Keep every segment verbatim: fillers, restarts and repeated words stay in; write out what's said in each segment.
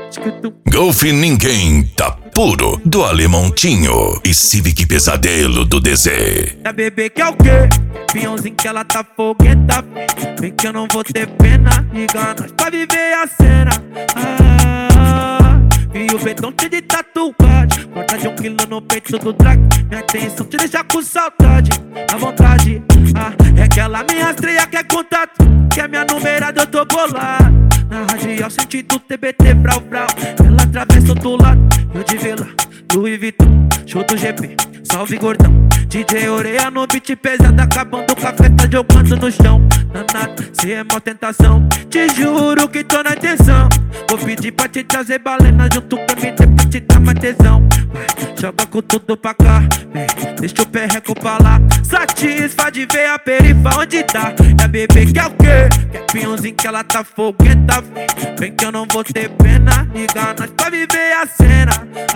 Golf Ninguém tá puro do Alemontinho e Civic Pesadelo do D Z. A bebê quer o quê? Pinhãozinho que ela tá fogueta. Vem que eu não vou ter pena. Liga nós pra viver a cena. Ah, e o betão cheio de tatuagem. Conta de um quilo no peito do drag. Minha atenção te deixa com saudade. À vontade, ah, é que ela me rastreia, quer contato. Que é minha numerada, eu tô bolado. Na radial sentido T B T brau brau. Ela atravessa do lado, eu de Vila, Louis Vuitton, show do G P, salve gordão. D J Oreia no beat pesado, acabando com a festa, jogando no chão. Danado, cê é mó tentação. Te juro que tô na intenção. Vou pedir pra te trazer balena junto com M D pra te dar mais tesão. Vai, joga com tudo pra cá, vem, deixa o perreco pra lá. Satisfa de ver a perifa onde tá. E a bebê quer o quê? Quer pinhãozinho que ela tá fogueta. Vem que eu não vou ter pena. Liga nós pra viver a cena.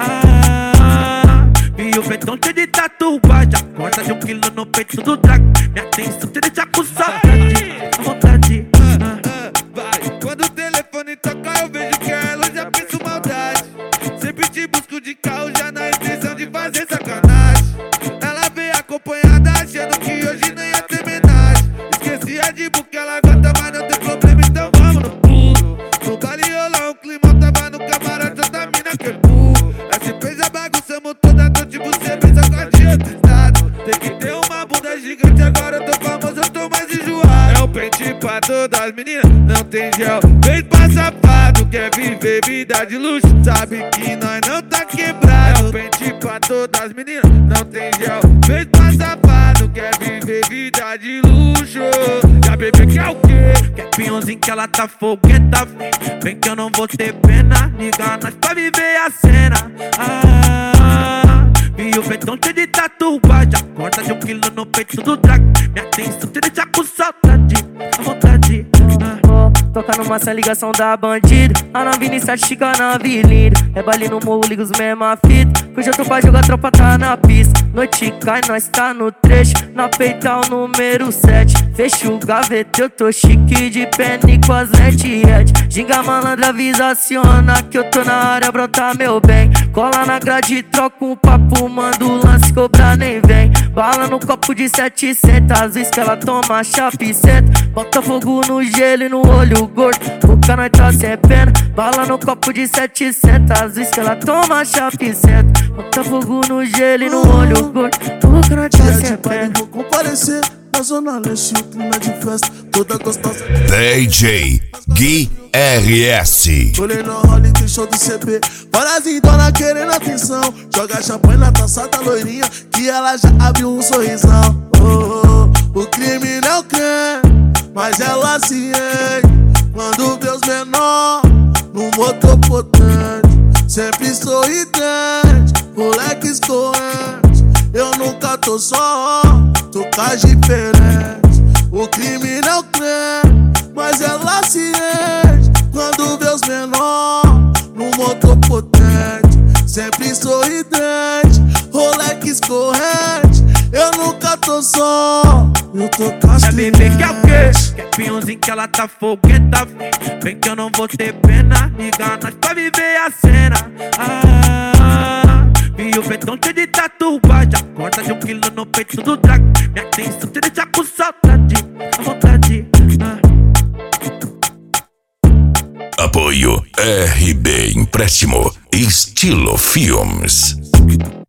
Ah, e o betão cheio de tatuagem. Acorda de um quilo no peito do drag. Minha atenção te deixa com saudade. À vontade, ah. Vai, quando o telefone toca eu vejo que ela já pensa maldade. Sempre te busco de carro já na intenção de fazer sacanagem. Ela veio acompanhada achando que hoje não ia ter homenagem. Esqueci a de book, ela gosta, mas não tem problema, então vamos no pulo. No galeolão, o climão tava no camarote, outra mina que é burro. S P já bagunçamos toda noite, você pensa com a tia do estado. Tem que ter uma bunda gigante, agora eu tô famoso, eu tô mais enjoado. É o pente pra todas as meninas, não tem gel. Vem pra safado, quer viver vida de luxo, sabe que nós não tá quebrado. É o pente pra todas as meninas, não tem gel. Vem pra safado, quer viver vida de luxo. E a bebê quer o quê? quer pinhãozinho que ela tá fogueta. Vem que eu não vou ter pena. Liga nós pra viver a cena. Ah, e o betão cheio de tatuagem. Acorda de um quilo no peito do drag. Minha atenção te deixa com saudade. À vontade, ah. Toca numa sem ligação da bandida. A nave iniciante chica na avenida. É baile no morro, liga os mesma fita. Hoje eu tô pra jogar, a tropa tá na pista. Noite cai, nós tá no trecho. Na peital número sete. Fecha o gaveta, eu tô chique de penny com as lentes red. Ginga malandra, avisa, aciona que eu tô na área, brota meu bem. Cola na grade, troca um papo, manda o lance, cobra nem vem. Bala no copo de setecentos, às vezes que ela toma chape senta. Bota fogo no gelo e no olho gordo, o cano tá sem pena. Bala no copo de setecentos, às vezes que ela toma chape senta. Bota fogo no gelo e no olho gordo, o cano tá sem pena. Vou comparecer na zona leste, o clima de festa, toda gostosa. D J Gui R S. Olhei no role, tem show do C B. Parazitona querendo atenção. Joga champanhe na taça da loirinha, que ela já abriu um sorrisão. Oh, oh, o crime não crê, mas ela se enche quando vê os menor no motor potente. Sempre sorridente, moleque escorrente. Eu nunca tô só, tô com as diferentes. O crime não crê, mas ela se enche quando vê os menor no motor potente. Sempre sorridente, Rolex escorrente. Eu nunca tô só, eu tô com as a bebê quer o quê? Quer pinhãozinho que ela tá fogueta. Vem que eu não vou ter pena. Liga nós pra viver a cena. Ah, e o betão cheio de tatuagem. Acorda de um quilo no peito do drag. Minha atenção te deixa com saudade. À vontade, ah. Apoio R B Empréstimo Estilo Filmes.